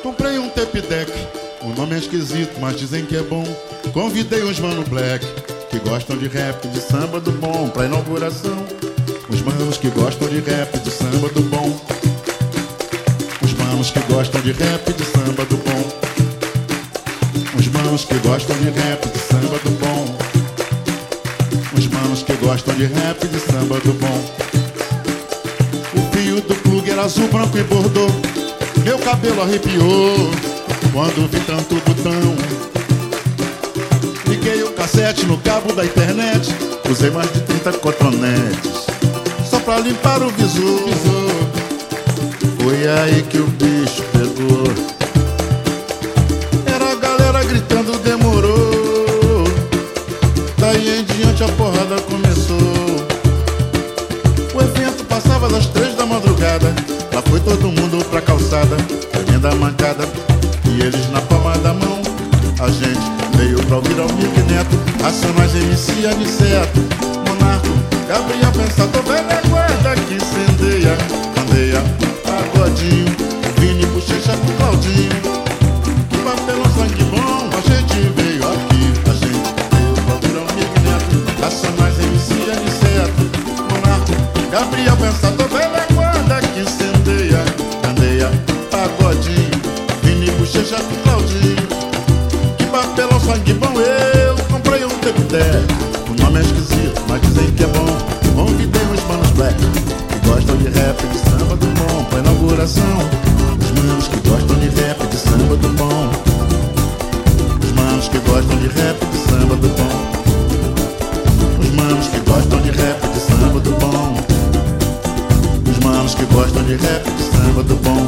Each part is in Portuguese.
Comprei um tape deck, o nome é esquisito, mas dizem que é bom. Convidei uns mano black, que gostam de rap, de samba do bom, pra inauguração. Os manos que gostam de rap, de samba do bom. Os manos que gostam de rap, de samba do bom. Os manos que gostam de rap, de samba do bom. Os manos que gostam de rap, de samba do bom. O fio do plug era azul, branco e bordô. Meu cabelo arrepiou quando vi tanto botão. Liguei o cassete no cabo da internet. Usei mais de 30 cotonetes só pra limpar o visor. Foi aí que o bicho pegou. Era a galera gritando, demorou. Daí em diante a porrada começou. O evento passava das 3 da madrugada. Lá foi todo mundo pra calçada, tremenda mancada, e eles na palma da mão. A gente veio pra ouvir Almir Neto, Racionais, MC, Aniceto, Monarco, Gabriel Pensador, velha guarda que incendeia, candeia, pagodinho, Vini, Bochecha com Claudinho. Que papelão, sangue bom, a gente veio aqui. A gente veio pra ouvir Almir Neto, Racionais, MC, Aniceto, Monarco, Gabriel Pensador, velha guarda que incendeia, candeia, pagodinho, Vini, Bochecha com Claudinho. Que papelão, sangue bom, eu comprei um tape deck. O nome é esquisito, mas dizem que é bom. Convidei uns manos black, que gostam de rap, de samba do bom, pra inauguração. Os manos que gostam de rap, de samba do bom. Os manos que gostam de rap, de samba do bom. Os manos que gostam de rap, de samba do bom. Os manos que gostam de rap, de samba do bom.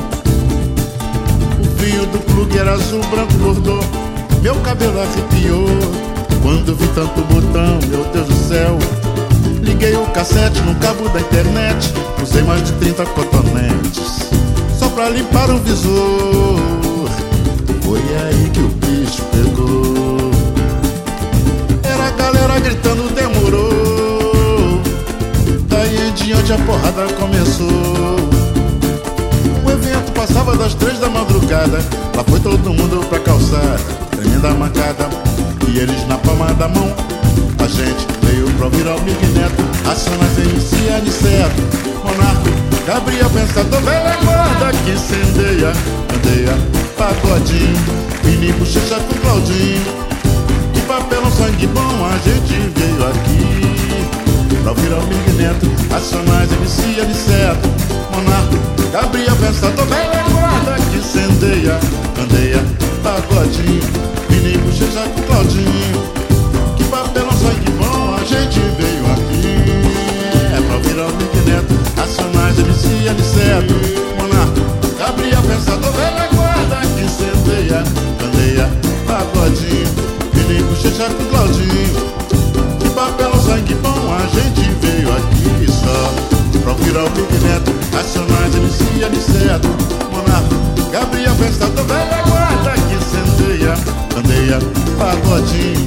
O fio do plug era azul, branco, bordô. Meu cabelo arrepiou quando vi tanto botão, meu Deus do céu. Liguei o cassete no cabo da internet. Usei mais de 30 cotonetes só pra limpar o visor. Foi aí que o bicho pegou. Era a galera gritando, demorou. Daí em diante a porrada começou. O evento passava das 3 da madrugada. Lá foi todo mundo pra calçada, tremenda mancada, e eles na palma da mão. A gente veio pra ouvir Almir Neto, Racionais, MC, Aniceto, Monarco, Gabriel Pensador, velha guarda que incendeia, candeia, pagodinho, Vini, Bochecha com Claudinho. Que papelão, sangue bom, a gente veio aqui pra ouvir Almir Neto, Racionais, MC, Aniceto, Monarco, Gabriel Pensador, velha guarda que incendeia, candeia, pagodinho, Vini, Bochecha com Claudinho. Que papelão, sangue bom, a gente veio aqui é pra ouvir Almir Neto, Racionais, MC, Aniceto, Monarco, Gabriel Pensador, velha guarda que incendeia, candeia, pagodinho, Vini, Bochecha com Claudinho. Que papelão, sangue bom, a gente veio aqui só pra ouvir Almir Neto, Racionais, MC, Aniceto, Monarco, Gabriel Pensador, velha guarda que incendeia, candeia, pagodinho,